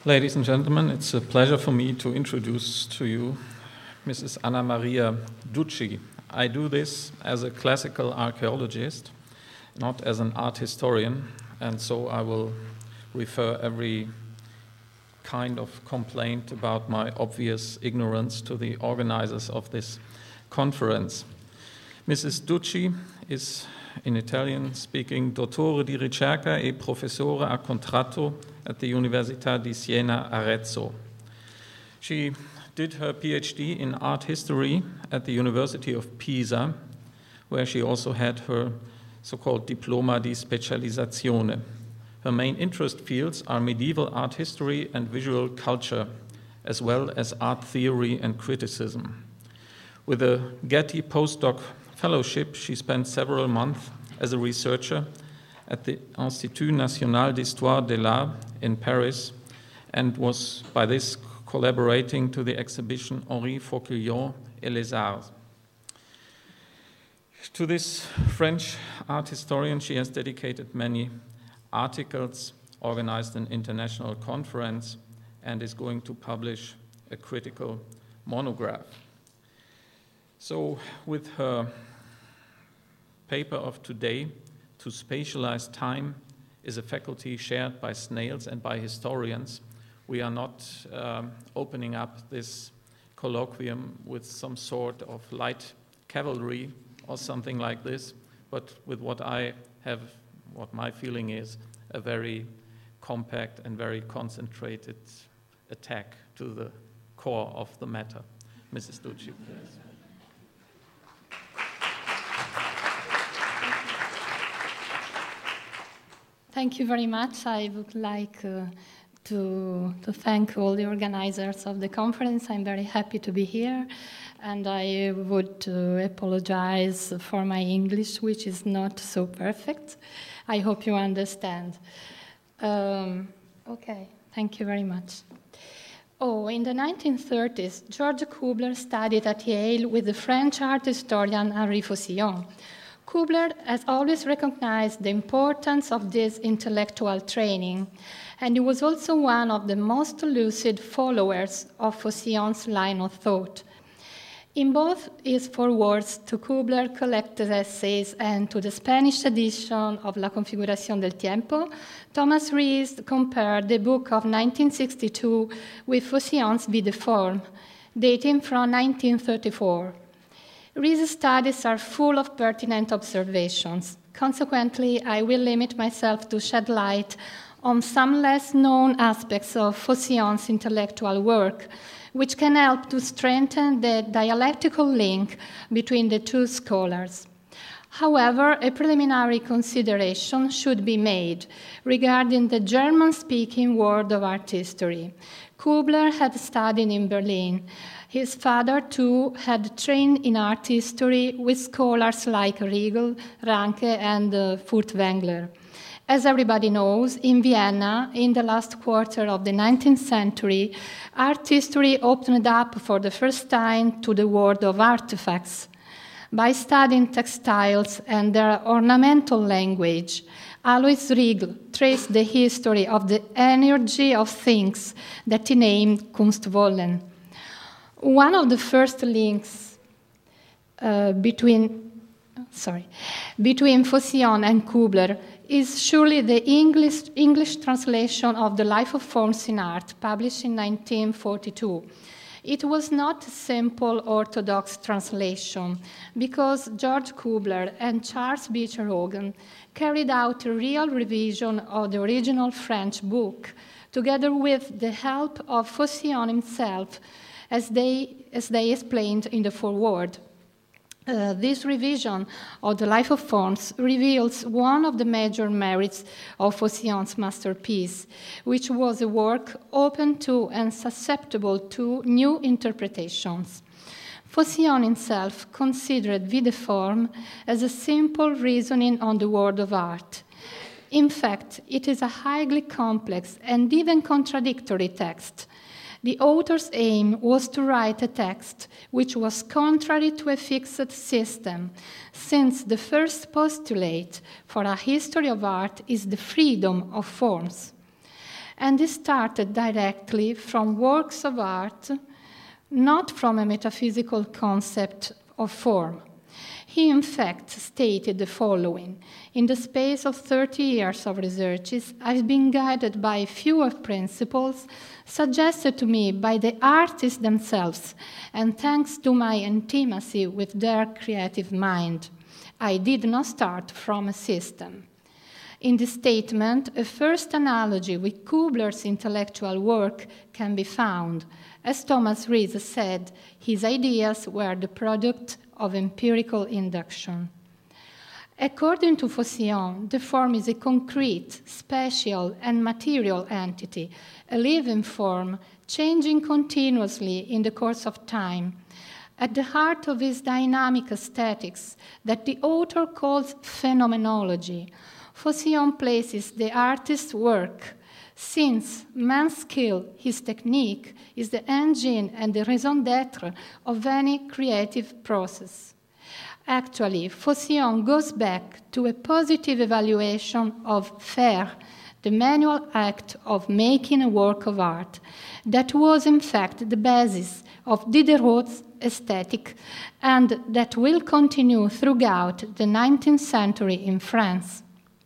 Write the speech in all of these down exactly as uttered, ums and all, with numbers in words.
Ladies and gentlemen, it's a pleasure for me to introduce to you Missus Anna Maria Ducci. I do this as a classical archaeologist, not as an art historian, and so I will refer every kind of complaint about my obvious ignorance to the organizers of this conference. Missus Ducci is, in Italian speaking, dottore di ricerca e professore a contratto at the Università di Siena Arezzo. She did her PhD in art history at the University of Pisa, where she also had her so-called diploma di specializzazione. Her main interest fields are medieval art history and visual culture, as well as art theory and criticism. With a Getty postdoc fellowship, she spent several months as a researcher at the Institut National d'Histoire de l'Art in Paris, and was by this collaborating to the exhibition Henri Fauquelon et les Arts. To this French art historian, she has dedicated many articles, organized an international conference, and is going to publish a critical monograph. So with her paper of today, To Spatialize Time is a faculty shared by snails and by historians. We are not um, opening up this colloquium with some sort of light cavalry or something like this, but with what I have, what my feeling is, a very compact and very concentrated attack to the core of the matter. Missus Ducci, please. Thank you very much. I would like uh, to, to thank all the organizers of the conference. I'm very happy to be here, and I would uh, apologize for my English, which is not so perfect. I hope you understand. Um, okay, thank you very much. Oh, in the nineteen thirties, George Kugler studied at Yale with the French art historian Henri Fauquelon. Kugler has always recognized the importance of this intellectual training, and he was also one of the most lucid followers of Fauquelon's line of thought. In both his forewords to Kugler collected essays and to the Spanish edition of La Configuración del Tiempo, Thomas Rees compared the book of nineteen sixty-two with Fauquelon's Vie de Forme, dating from nineteen thirty-four. Rees' studies are full of pertinent observations. Consequently, I will limit myself to shed light on some less known aspects of Fauquelon's intellectual work, which can help to strengthen the dialectical link between the two scholars. However, a preliminary consideration should be made regarding the German-speaking world of art history. Kugler had studied in Berlin. His father, too, had trained in art history with scholars like Riegel, Ranke, and uh, Furtwängler. As everybody knows, in Vienna, in the last quarter of the nineteenth century, art history opened up for the first time to the world of artifacts. By studying textiles and their ornamental language, Alois Riegel traced the history of the energy of things that he named Kunstwollen. One of the first links uh, between, sorry, between Fauquelon and Kugler is surely the English, English translation of The Life of Forms in Art, published in nineteen forty-two. It was not a simple orthodox translation, because George Kugler and Charles Beecher Hogan carried out a real revision of the original French book, together with the help of Fauquelon himself, as they, as they explained in the foreword. Uh, this revision of The Life of Forms reveals one of the major merits of Fauquelon's masterpiece, which was a work open to and susceptible to new interpretations. Fauquelon himself considered Vie de Forme as a simple reasoning on the world of art. In fact, it is a highly complex and even contradictory text. The author's aim was to write a text which was contrary to a fixed system, since the first postulate for a history of art is the freedom of forms. And he started directly from works of art, not from a metaphysical concept of form. He, in fact, stated the following: in the space of thirty years of researches, I've been guided by a few of principles suggested to me by the artists themselves, and thanks to my intimacy with their creative mind, I did not start from a system. In this statement, a first analogy with Kubler's intellectual work can be found. As Thomas Rees said, his ideas were the product of empirical induction. According to Phocion, the form is a concrete, spatial, and material entity, a living form, changing continuously in the course of time. At the heart of his dynamic aesthetics, that the author calls phenomenology, Phocion places the artist's work, since man's skill, his technique, is the engine and the raison d'être of any creative process. Actually, Phocion goes back to a positive evaluation of faire, the manual act of making a work of art, that was in fact the basis of Diderot's aesthetic and that will continue throughout the nineteenth century in France.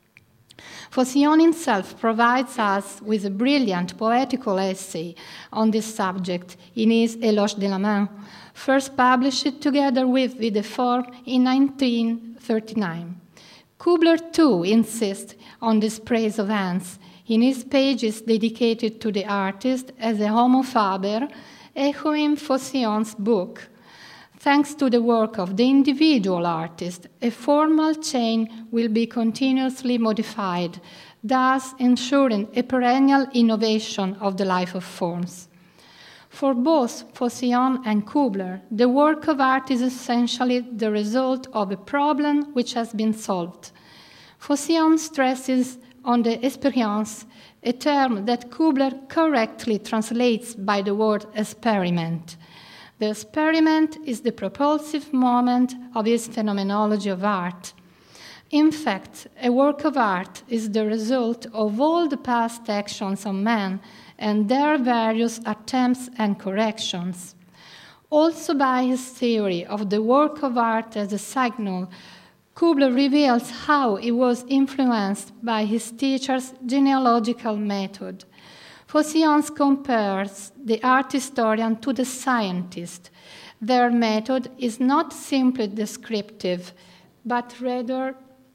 Phocion himself provides us with a brilliant poetical essay on this subject in his Éloge de la main, first published together with Villefort in nineteen thirty-nine. Kubler, too, insists on this praise of hands in his pages dedicated to the artist as a homo faber, echoing Phocion's book. Thanks to the work of the individual artist, a formal chain will be continuously modified, thus ensuring a perennial innovation of the life of forms. For both Phocion and Kubler, the work of art is essentially the result of a problem which has been solved. Phocion stresses on the expérience, a term that Kubler correctly translates by the word experiment. The experiment is the propulsive moment of his phenomenology of art. In fact, a work of art is the result of all the past actions of man and their various attempts and corrections. Also by his theory of the work of art as a signal, Kubler reveals how he was influenced by his teacher's genealogical method. Phocion compares the art historian to the scientist. Their method is not simply descriptive, but rather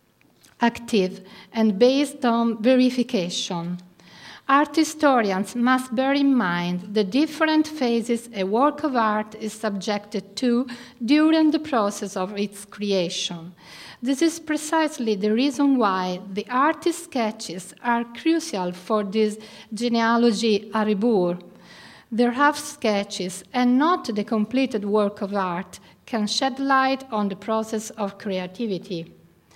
active and based on verification. Art historians must bear in mind the different phases a work of art is subjected to during the process of its creation. This is precisely the reason why the artist's sketches are crucial for this genealogy à rebours. The rough sketches, and not the completed work of art, can shed light on the process of creativity.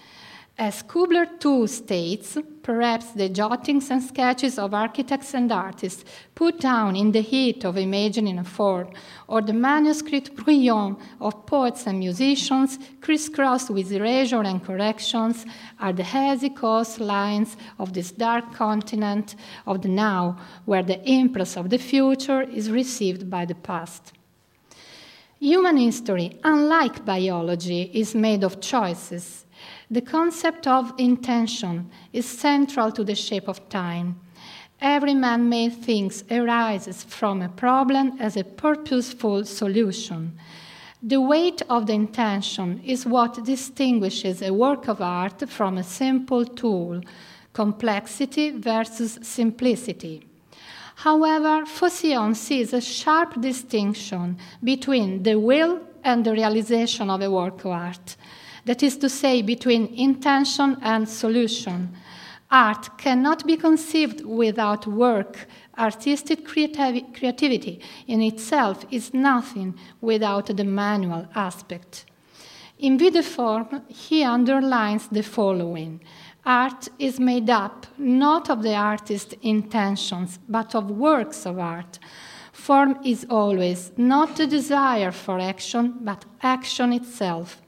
As Kubler too states, perhaps the jottings and sketches of architects and artists put down in the heat of imagining a form, or the manuscript brouillon of poets and musicians crisscrossed with erasure and corrections, are the hazy coastlines of this dark continent of the now, where the impress of the future is received by the past. Human history, unlike biology, is made of choices. The concept of intention is central to the shape of time. Every man-made thing arises from a problem as a purposeful solution. The weight of the intention is what distinguishes a work of art from a simple tool, complexity versus simplicity. However, Phocion sees a sharp distinction between the will and the realization of a work of art. That is to say, between intention and solution. Art cannot be conceived without work. Artistic creativ- creativity in itself is nothing without the manual aspect. In Villefort, he underlines the following: art is made up not of the artist's intentions, but of works of art. Form is always not the desire for action, but action itself.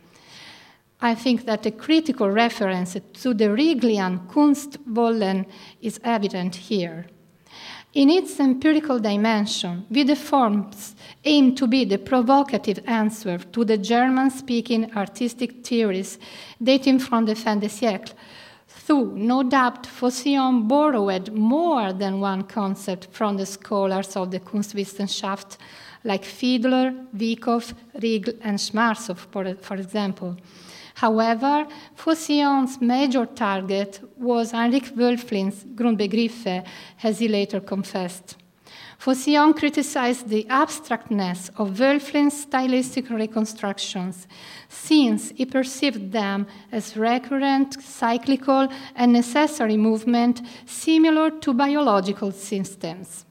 I think that a critical reference to the Riegelian Kunstwollen is evident here. In its empirical dimension, Vide forms aim to be the provocative answer to the German-speaking artistic theories dating from the fin de siècle. Though, no doubt, Phocion borrowed more than one concept from the scholars of the Kunstwissenschaft, like Fiedler, Wyckoff, Riegl, and Schmarzow, for, for example. However, Phocion's major target was Heinrich Wölfflin's Grundbegriffe, as he later confessed. Phocion criticized the abstractness of Wölfflin's stylistic reconstructions, since he perceived them as recurrent, cyclical, and necessary movement similar to biological systems.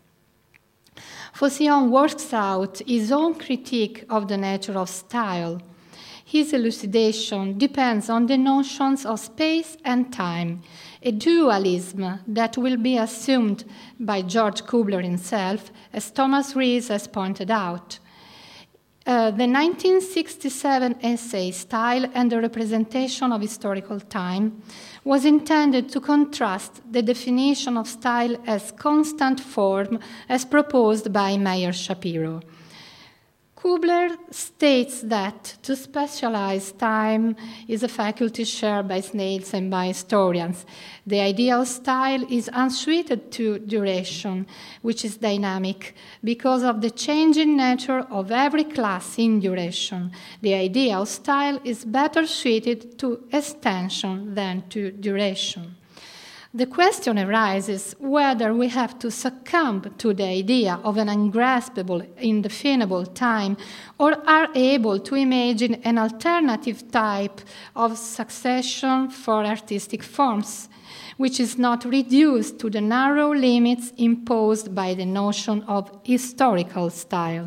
Phocion works out his own critique of the nature of style. His elucidation depends on the notions of space and time, a dualism that will be assumed by George Kubler himself, as Thomas Rees has pointed out. Uh, the nineteen sixty-seven essay, Style and the Representation of Historical Time, was intended to contrast the definition of style as constant form as proposed by Meyer Shapiro. Kubler states that to specialize time is a faculty shared by snails and by historians. The idea of style is unsuited to duration, which is dynamic, because of the changing nature of every class in duration. The idea of style is better suited to extension than to duration. The question arises whether we have to succumb to the idea of an ungraspable, indefinable time, or are able to imagine an alternative type of succession for artistic forms, which is not reduced to the narrow limits imposed by the notion of historical style.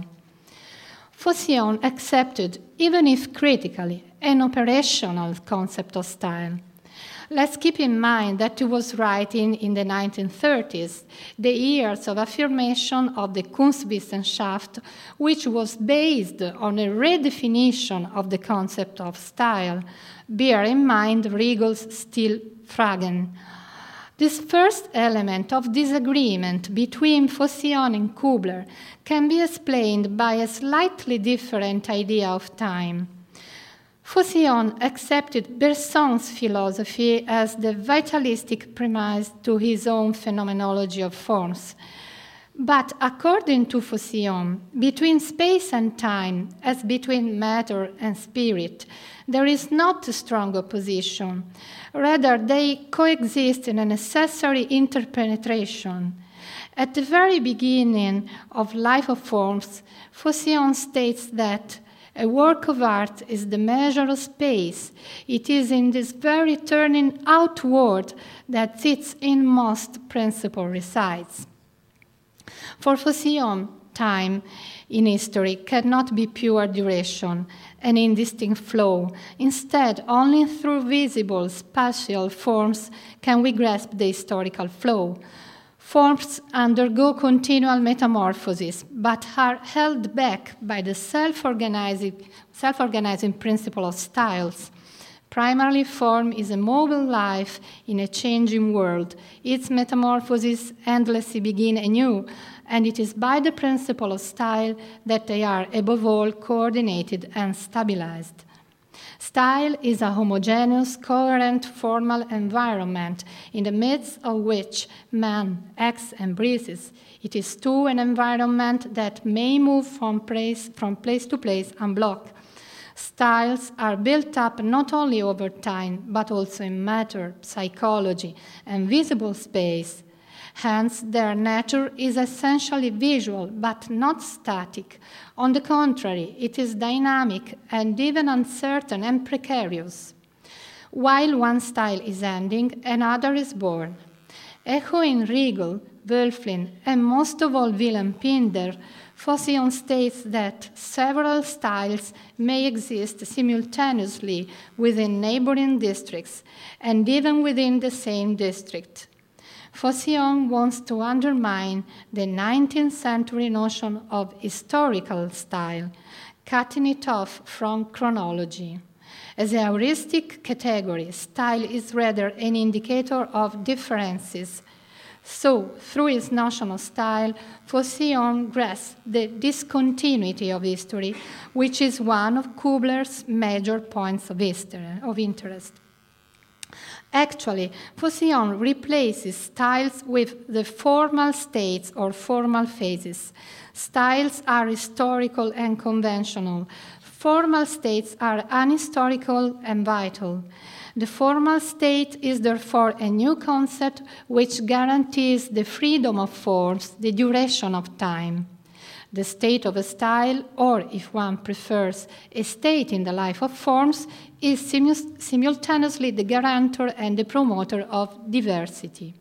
Phocion accepted, even if critically, an operational concept of style. Let's keep in mind that he was writing in the nineteen thirties, the years of affirmation of the Kunstwissenschaft, which was based on a redefinition of the concept of style. Bear in mind Riegel's Stilfragen. This first element of disagreement between Phocion and Kubler can be explained by a slightly different idea of time. Phocion accepted Berson's philosophy as the vitalistic premise to his own phenomenology of forms. But according to Phocion, between space and time, as between matter and spirit, there is not a strong opposition. Rather, they coexist in a necessary interpenetration. At the very beginning of Life of Forms, Phocion states that a work of art is the measure of space. It is in this very turning outward that its inmost principle resides. For Phocion, time in history cannot be pure duration, an indistinct flow. Instead, only through visible spatial forms can we grasp the historical flow. Forms undergo continual metamorphosis, but are held back by the self-organizing, self-organizing principle of styles. Primarily, form is a mobile life in a changing world. Its metamorphoses endlessly begin anew, and it is by the principle of style that they are, above all, coordinated and stabilized. Style is a homogeneous, coherent, formal environment in the midst of which man acts and breathes. It is too an environment that may move from place, from place to place unblocked. Styles are built up not only over time, but also in matter, psychology, and visible space. Hence, their nature is essentially visual, but not static. On the contrary, it is dynamic and even uncertain and precarious. While one style is ending, another is born. Echoing Riegel, Wölfflin, and most of all Wilhelm Pinder, Phocion states that several styles may exist simultaneously within neighboring districts and even within the same district. Phocion wants to undermine the nineteenth century notion of historical style, cutting it off from chronology. As a heuristic category, style is rather an indicator of differences. So, through his notion of style, Phocion grasps the discontinuity of history, which is one of Kubler's major points of, history, of interest. Actually, Phocion replaces styles with the formal states or formal phases. Styles are historical and conventional. Formal states are unhistorical and vital. The formal state is therefore a new concept which guarantees the freedom of forms, the duration of time. The state of a style, or if one prefers, a state in the life of forms, is simu- simultaneously the guarantor and the promoter of diversity.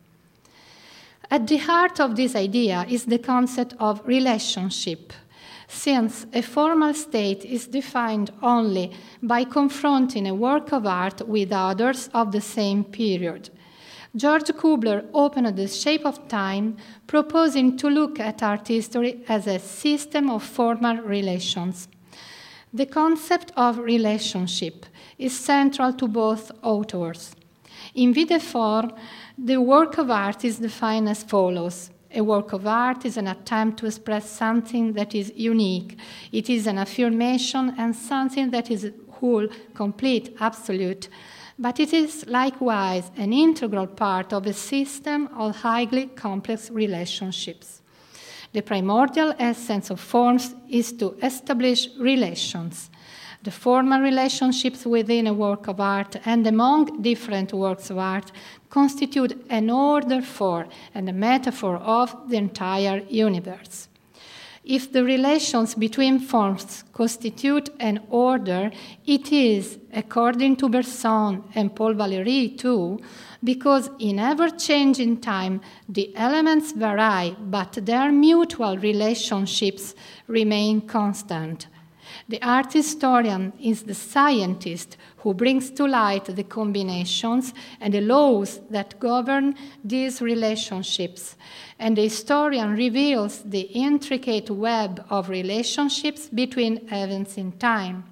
At the heart of this idea is the concept of relationship, since a formal state is defined only by confronting a work of art with others of the same period. George Kubler opened The Shape of Time, proposing to look at art history as a system of formal relations. The concept of relationship is central to both authors. In Villefort, the work of art is defined as follows. A work of art is an attempt to express something that is unique. It is an affirmation and something that is whole, complete, absolute. But it is likewise an integral part of a system of highly complex relationships. The primordial essence of forms is to establish relations. The formal relationships within a work of art and among different works of art constitute an order for and a metaphor of the entire universe. If the relations between forms constitute an order, it is, according to Bergson and Paul Valéry too, because in ever-changing time the elements vary, but their mutual relationships remain constant. The art historian is the scientist who brings to light the combinations and the laws that govern these relationships, and the historian reveals the intricate web of relationships between events in time.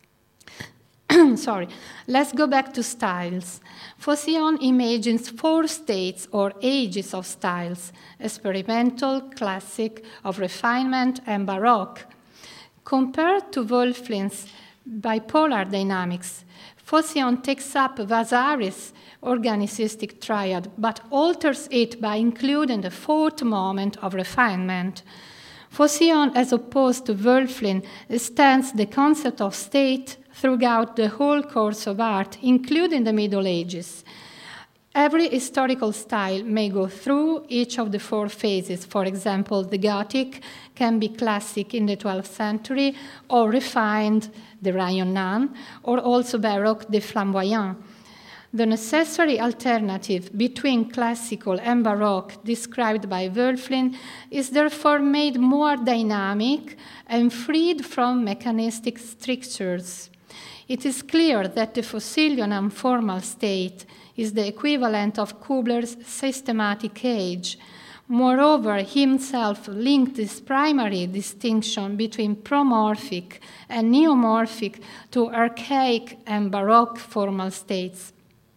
Sorry, let's go back to styles. Phocion imagines four states or ages of styles: experimental, classic, of refinement, and baroque. Compared to Wölfflin's bipolar dynamics, Phocion takes up Vasari's organicistic triad, but alters it by including the fourth moment of refinement. Phocion, as opposed to Wölfflin, extends the concept of state throughout the whole course of art, including the Middle Ages. Every historical style may go through each of the four phases. For example, the Gothic can be classic in the twelfth century, or refined, the Rayonnant, or also Baroque, the Flamboyant. The necessary alternative between classical and Baroque, described by Wölfflin, is therefore made more dynamic and freed from mechanistic strictures. It is clear that the Phocilian and formal state is the equivalent of Kubler's systematic age. Moreover, he himself linked this primary distinction between promorphic and neomorphic to archaic and Baroque formal states.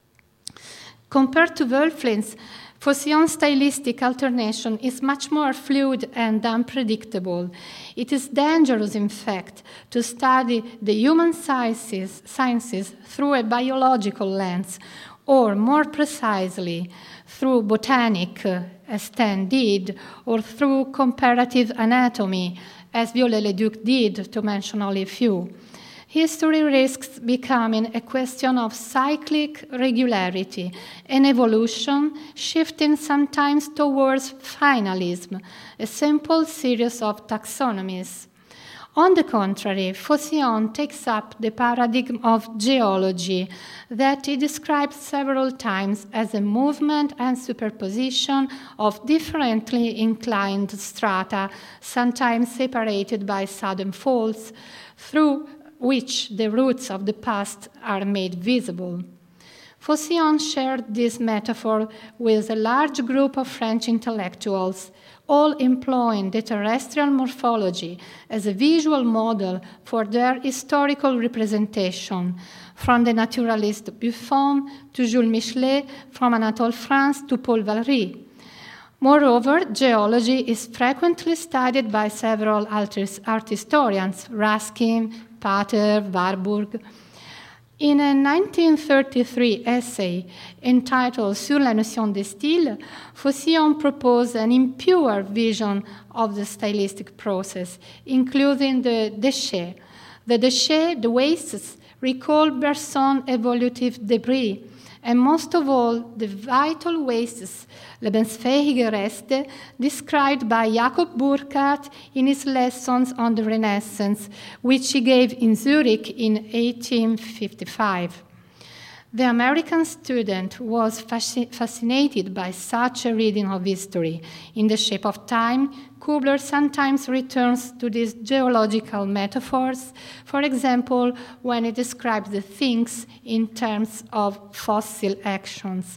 Compared to Wölfflin's, Phocion's stylistic alternation is much more fluid and unpredictable. It is dangerous, in fact, to study the human sciences, sciences through a biological lens, or more precisely, through botanic, as Taine did, or through comparative anatomy, as Viollet-le-Duc did, to mention only a few. History risks becoming a question of cyclic regularity, an evolution shifting sometimes towards finalism, a simple series of taxonomies. On the contrary, Phocion takes up the paradigm of geology that he describes several times as a movement and superposition of differently inclined strata, sometimes separated by sudden faults, through which the roots of the past are made visible. Phocion shared this metaphor with a large group of French intellectuals, all employing the terrestrial morphology as a visual model for their historical representation, from the naturalist Buffon to Jules Michelet, from Anatole France to Paul Valéry. Moreover, geology is frequently studied by several art historians, Ruskin, Pater, Warburg. In a nineteen thirty-three essay entitled Sur la notion de style, Phocion proposed an impure vision of the stylistic process, including the déchets. The déchets, the wastes, recall Berson's evolutive debris, and most of all, the vital wastes, lebensfähige Reste, described by Jakob Burckhardt in his lessons on the Renaissance, which he gave in Zurich in eighteen fifty-five. The American student was fasci- fascinated by such a reading of history. In The Shape of Time, Kubler sometimes returns to these geological metaphors, for example, when he describes the things in terms of fossil actions.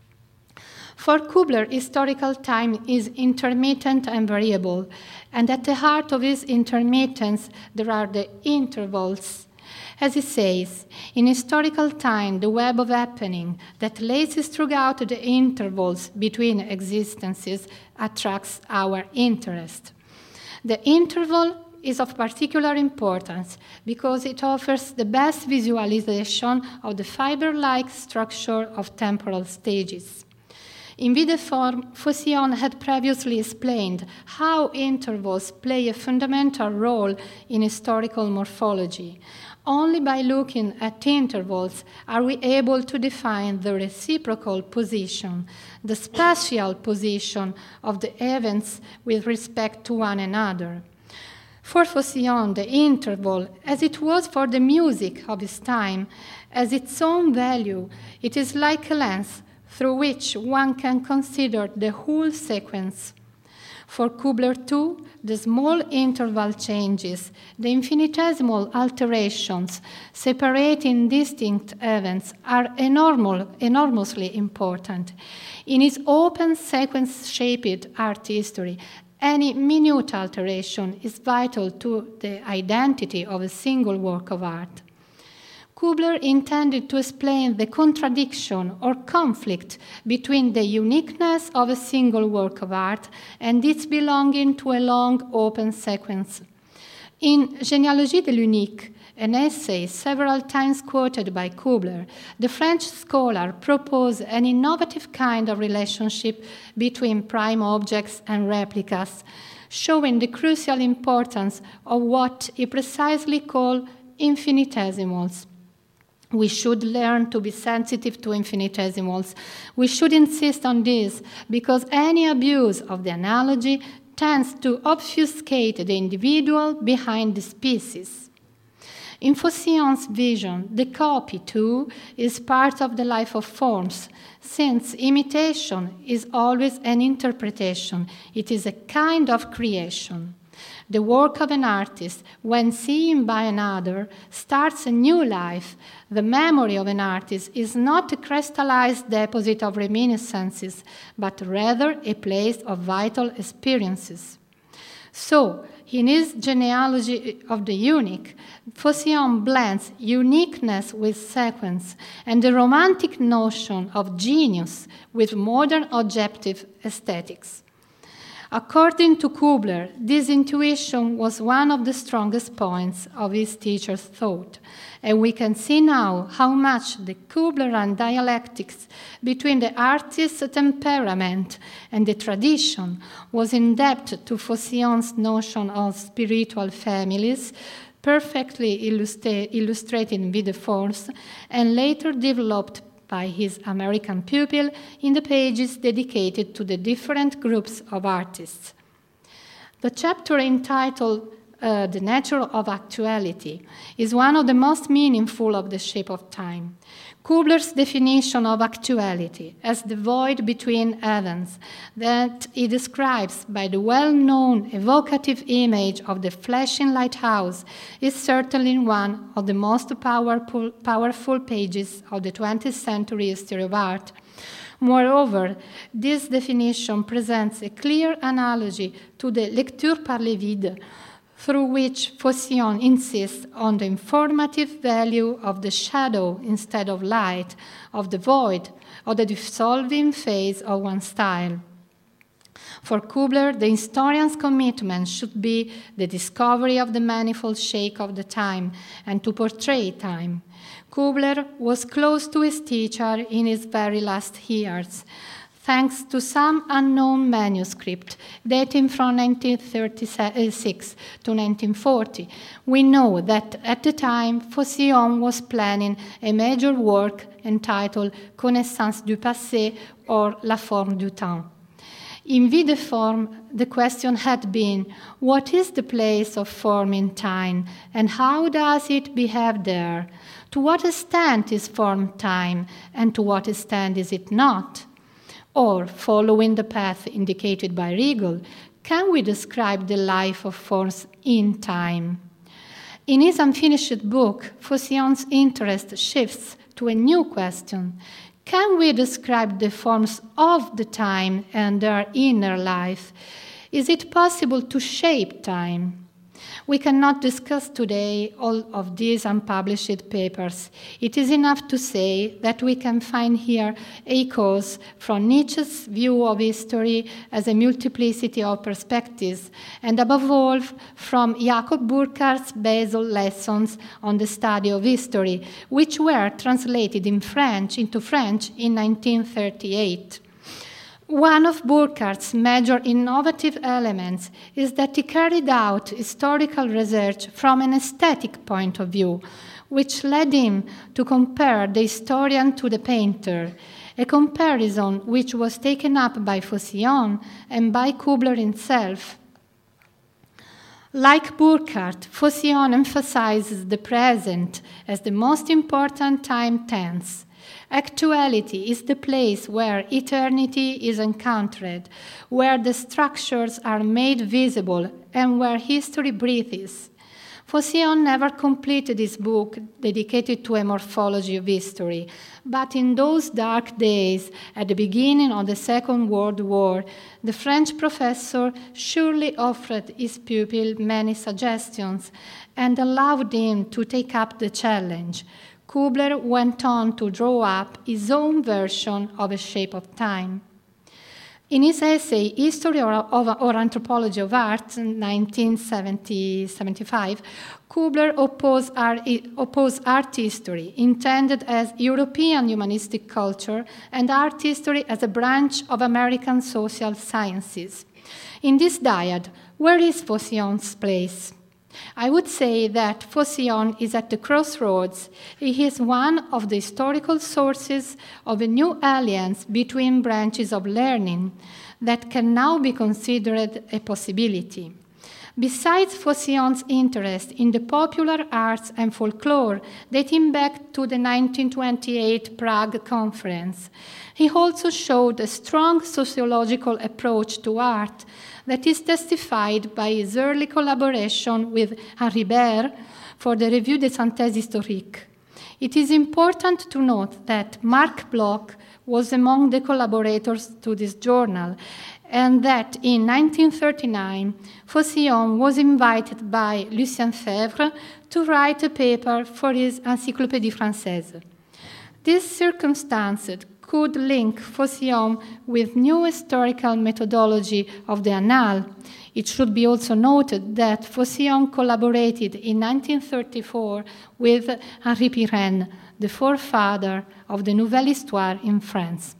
For Kubler, historical time is intermittent and variable, and at the heart of his intermittence there are the intervals. As he says, in historical time, the web of happening that laces throughout the intervals between existences attracts our interest. The interval is of particular importance because it offers the best visualization of the fiber-like structure of temporal stages. In Videform, Phocion had previously explained how intervals play a fundamental role in historical morphology. Only by looking at intervals are we able to define the reciprocal position, the spatial position of the events with respect to one another. For Phocion, the interval, as it was for the music of his time, has its own value. It is like a lens through which one can consider the whole sequence. For Kubler, too, the small interval changes, the infinitesimal alterations separating distinct events are enormous, enormously important. In his open sequence-shaped art history, any minute alteration is vital to the identity of a single work of art. Kubler intended to explain the contradiction or conflict between the uniqueness of a single work of art and its belonging to a long open sequence. In Généalogie de l'unique, an essay several times quoted by Kubler, the French scholar proposed an innovative kind of relationship between prime objects and replicas, showing the crucial importance of what he precisely called infinitesimals. We should learn to be sensitive to infinitesimals. We should insist on this because any abuse of the analogy tends to obfuscate the individual behind the species. In Phocion's vision, the copy, too, is part of the life of forms, since imitation is always an interpretation. It is a kind of creation. The work of an artist, when seen by another, starts a new life. The memory of an artist is not a crystallized deposit of reminiscences, but rather a place of vital experiences. So, in his genealogy of the unique, Phocion blends uniqueness with sequence and the romantic notion of genius with modern objective aesthetics. According to Kubler, this intuition was one of the strongest points of his teacher's thought, and we can see now how much the Kublerian dialectics between the artist's temperament and the tradition was indebted to Phocion's notion of spiritual families, perfectly illustra- illustrated in Videforms, and later developed by his American pupil in the pages dedicated to the different groups of artists. The chapter entitled uh, The Nature of Actuality is one of the most meaningful of The Shape of Time. Kubler's definition of actuality as the void between events that he describes by the well-known evocative image of the flashing lighthouse is certainly one of the most powerful, powerful pages of the twentieth century history of art. Moreover, this definition presents a clear analogy to the lecture par les vides, through which Phocion insists on the informative value of the shadow instead of light, of the void, of the dissolving phase of one style. For Kubler, the historian's commitment should be the discovery of the manifold shake of the time and to portray time. Kubler was close to his teacher in his very last years. Thanks to some unknown manuscript dating from nineteen thirty-six to nineteen forty, we know that at the time Phocion was planning a major work entitled Connaissance du passé, or La forme du temps. In vide form, the question had been, what is the place of form in time, and how does it behave there? To what extent is form time, and to what extent is it not? Or, following the path indicated by Riegel, can we describe the life of forms in time? In his unfinished book, Phocion's interest shifts to a new question. Can we describe the forms of the time and their inner life? Is it possible to shape time? We cannot discuss today all of these unpublished papers. It is enough to say that we can find here echoes from Nietzsche's view of history as a multiplicity of perspectives, and above all, from Jakob Burckhardt's Basel lessons on the study of history, which were translated in French into French in nineteen thirty-eight. One of Burckhardt's major innovative elements is that he carried out historical research from an aesthetic point of view, which led him to compare the historian to the painter, a comparison which was taken up by Phocion and by Kubler himself. Like Burckhardt, Phocion emphasizes the present as the most important time tense. Actuality is the place where eternity is encountered, where the structures are made visible, and where history breathes. Phocion never completed his book dedicated to a morphology of history, but in those dark days, at the beginning of the Second World War, the French professor surely offered his pupil many suggestions and allowed him to take up the challenge. Kubler went on to draw up his own version of A Shape of Time. In his essay, History or, of, or Anthropology of Art, nineteen seventy-five, Kubler opposed art, opposed art history, intended as European humanistic culture, and art history as a branch of American social sciences. In this dyad, where is Phocion's place? I would say that Phocion is at the crossroads. He is one of the historical sources of a new alliance between branches of learning that can now be considered a possibility. Besides Phocion's interest in the popular arts and folklore dating back to the nineteen twenty-eight Prague Conference, he also showed a strong sociological approach to art that is testified by his early collaboration with Henri Behr for the Revue des Synthèses Historiques. It is important to note that Marc Bloch was among the collaborators to this journal, and that in nineteen thirty-nine, Phocion was invited by Lucien Febvre to write a paper for his Encyclopédie Française. This circumstance could link Phocion with new historical methodology of the Annales. It should be also noted that Phocion collaborated in nineteen thirty-four with Henri Pirenne, the forefather of the Nouvelle Histoire in France.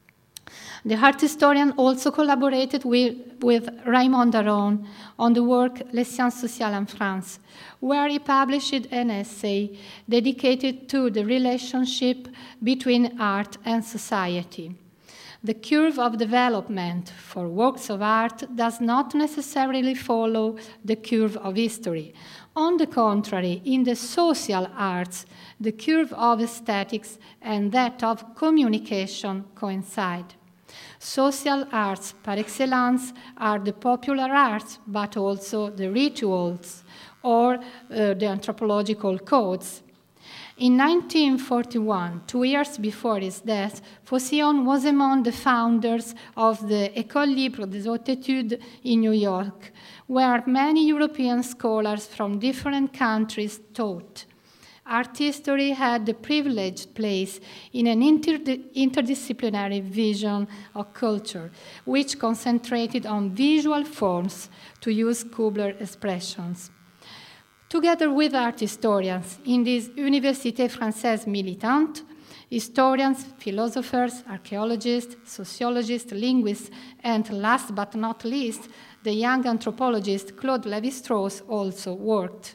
The art historian also collaborated with, with Raymond Aron on the work Les Sciences Sociales en France, where he published an essay dedicated to the relationship between art and society. The curve of development for works of art does not necessarily follow the curve of history. On the contrary, in the social arts, the curve of aesthetics and that of communication coincide. Social arts, par excellence, are the popular arts, but also the rituals or uh, the anthropological codes. In nineteen forty-one, two years before his death, Phocion was among the founders of the École Libre des Hautes Études in New York, where many European scholars from different countries taught. art history had the privileged place in an inter interdisciplinary vision of culture, which concentrated on visual forms, to use Kubler expressions. Together with art historians in this Université Française militante, historians, philosophers, archaeologists, sociologists, linguists, and last but not least, the young anthropologist Claude Lévi-Strauss also worked.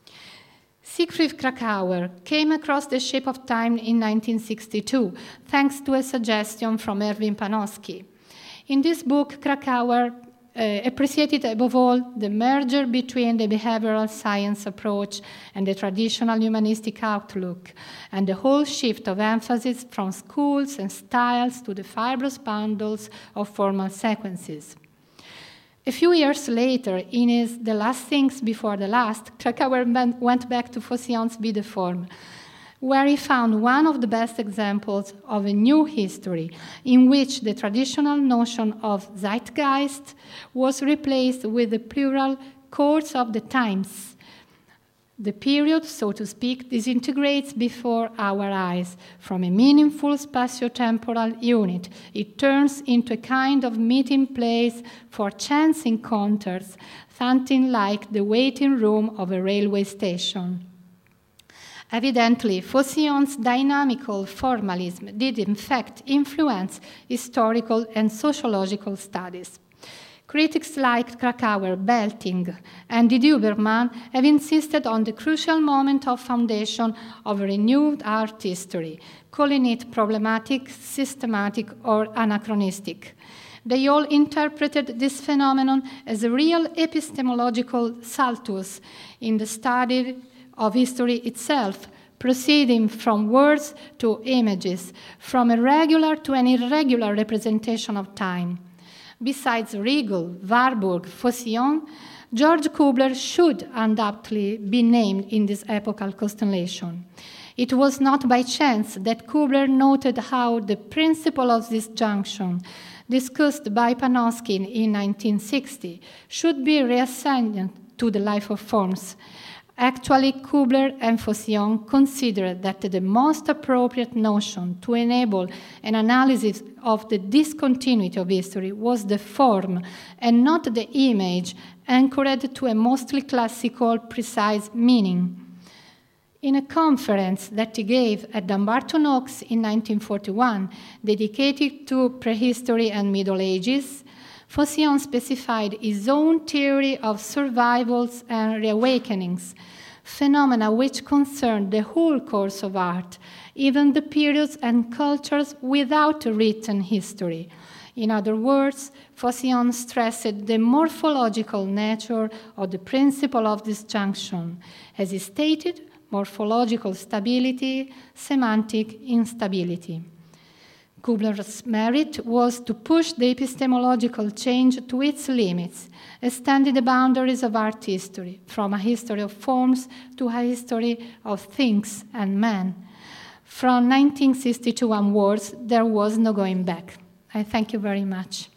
Siegfried Kracauer came across The Shape of Time in nineteen sixty-two, thanks to a suggestion from Erwin Panofsky. In this book, Kracauer uh, appreciated above all the merger between the behavioral science approach and the traditional humanistic outlook, and the whole shift of emphasis from schools and styles to the fibrous bundles of formal sequences. A few years later, in his The Last Things Before the Last, Kracauer went back to Phocion's Vie de Forme, where he found one of the best examples of a new history in which the traditional notion of zeitgeist was replaced with the plural course of the times. The period, so to speak, disintegrates before our eyes. From a meaningful spatio-temporal unit, it turns into a kind of meeting place for chance encounters, something like the waiting room of a railway station. Evidently, Phocion's dynamical formalism did in fact influence historical and sociological studies. Critics like Kracauer, Belting, and Didier Huberman have insisted on the crucial moment of foundation of a renewed art history, calling it problematic, systematic, or anachronistic. They all interpreted this phenomenon as a real epistemological saltus in the study of history itself, proceeding from words to images, from a regular to an irregular representation of time. Besides Riegel, Warburg, Phocion, George Kubler should undoubtedly be named in this epochal constellation. It was not by chance that Kubler noted how the principle of disjunction, discussed by Panofsky in nineteen sixty, should be reassigned to the life of forms. Actually, Kubler and Phocion considered that the most appropriate notion to enable an analysis of the discontinuity of history was the form and not the image, anchored to a mostly classical, precise meaning. In a conference that he gave at Dumbarton Oaks in nineteen forty-one, dedicated to prehistory and Middle Ages, Phocion specified his own theory of survivals and reawakenings, phenomena which concerned the whole course of art, even the periods and cultures without a written history. In other words, Phocion stressed the morphological nature of the principle of disjunction. As he stated, morphological stability, semantic instability. Kubler's merit was to push the epistemological change to its limits, extending the boundaries of art history, from a history of forms to a history of things and men. From nineteen sixty-two onwards, there was no going back. I thank you very much.